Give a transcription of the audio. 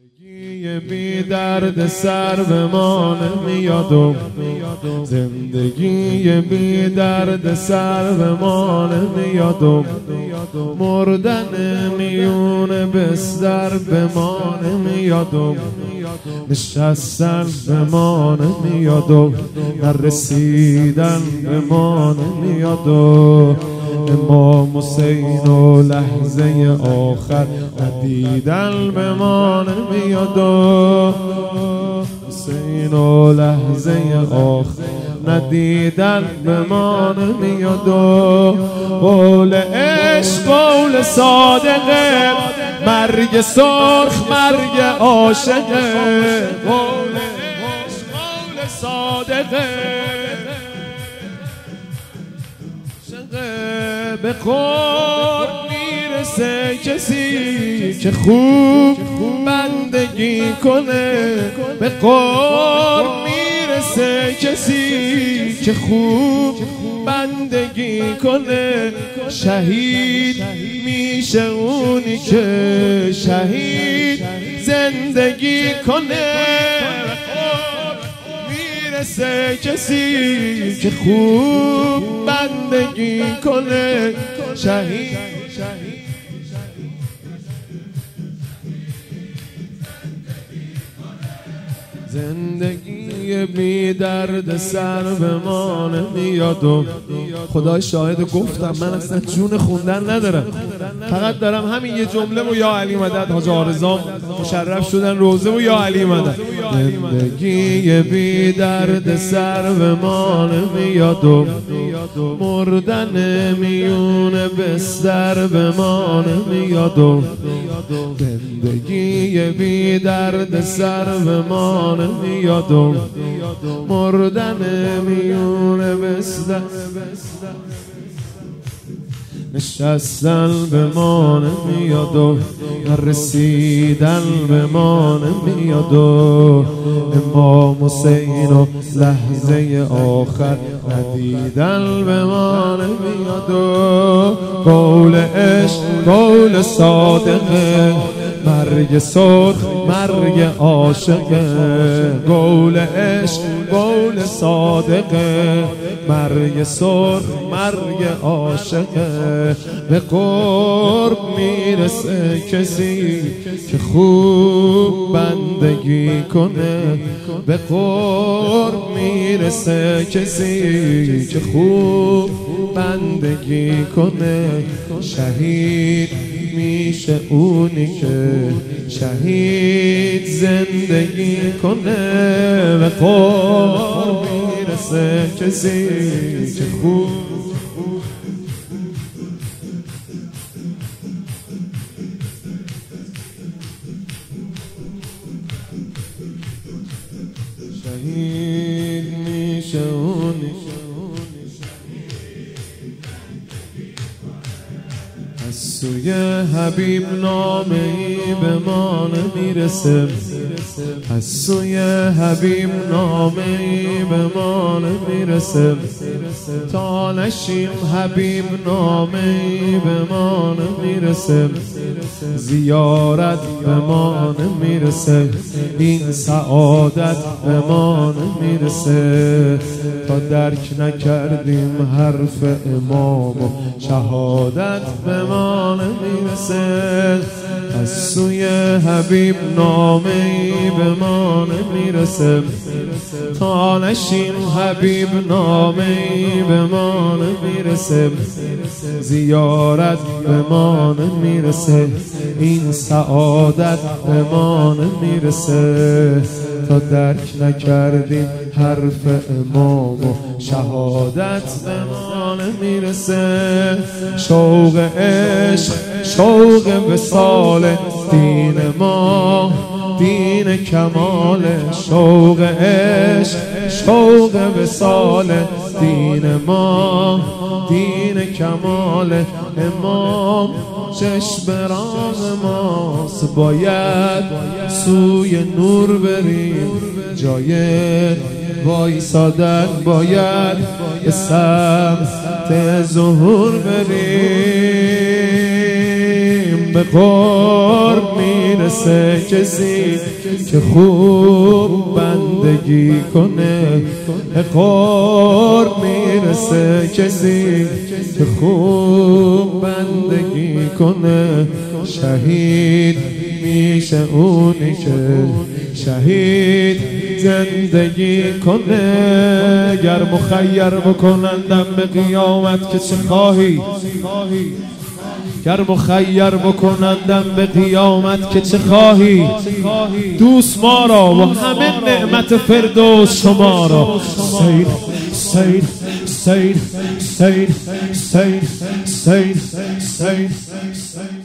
زندگی بی درد سر به ما نمیاد، زندگی بی درد سر به ما نمیاد، مردن میون بستر به ما نمیاد، نشستن به ما نمیاد، نرسیدن به ما نمیاد. امام حسین و لحظه آخر ندیدن به ما نمیاد، حسین و لحظه آخر ندیدن به ما نمیاد. قول عشق قول صادقه، مرگ سرخ مرگ عاشقه. قول عشق قول صادقه، به قرب میرسه کسی که خوب بندگی کنه. به قرب میرسه کسی که خوب بندگی کنه. شهید میشه اونی که شهید زندگی کنه. میرسه کسی که خوب بندگی کنه. شهید زندگی بی درد سر به ما نمیاد. خدای شاهد گفتم من اصلا جون خوندن ندارم، فقط دارم همین یه جمله و یا علی مدد. حاج آرزام مشرف شدن روزه و یا علی مدد. زندگی بی درد سر به ما نمیاد، مردن میون بستر به ما نمیاد. زندگی بی درد سر به ما نمیاد، مردن میون بستر نشستن به ما نمیاد، رسیدن به ما نمیاد. امام حسین و لحظه آخر ندیدن به ما نمیاد. قول عشق قول صادقه، مرگ سرخ مرگ عاشقه. قول عشق قول صادقه، مرگ سرخ مرگ عاشقه. به قرب میرسه کسی که خوب بندگی کنه. به قرب میرسه کسی که خوب بندگی کنه. شهید میشه اونی که شهید زندگی کنه. به قرب میرسه کسی که خوب شهید میشه اونی از سوی حبیب نامه ای به ما نمیرسه. از سوی حبیب نامه ای به ما نمیرسه. تا نشیم حبیب نامه ای به ما نمیرسه. زیارت به ما نمیرسه. این سعادت به ما نمیرسه. تا درک نکردیم حرف امام و شهادت به ما نمیرسه. از سوی حبیب نامه ای به ما نمیرسه. تا نشیم حبیب نامه ای به ما نمیرسه. زیارت به ما نمیرسه. این سعادت به ما نمیرسه. تا درک نکردیم حرف امام و شهادت به ما نمیرسه. شوق عشق شوق وصال دین ما دین کمال. شوق عشق شوق وصال دین ما دین کمال. امام چشم راه ماست، باید سوی نور بریم. جای وایسادن باید به سمت ظهور بریم. به قرب میرسه کسی که خوب بندگی کنه، به قرب میرسه کسی که خوب بندگی کنه. شهید میشه اونی که شهید زندگی کنه. گر مخیر بکنندم به قیامت که چه خواهی، گر مخیر بکنندم به قیامت که چه خواهی. دوست ما را و همه نعمت فردوس شما را. سید سید سید سید سید سید سید سید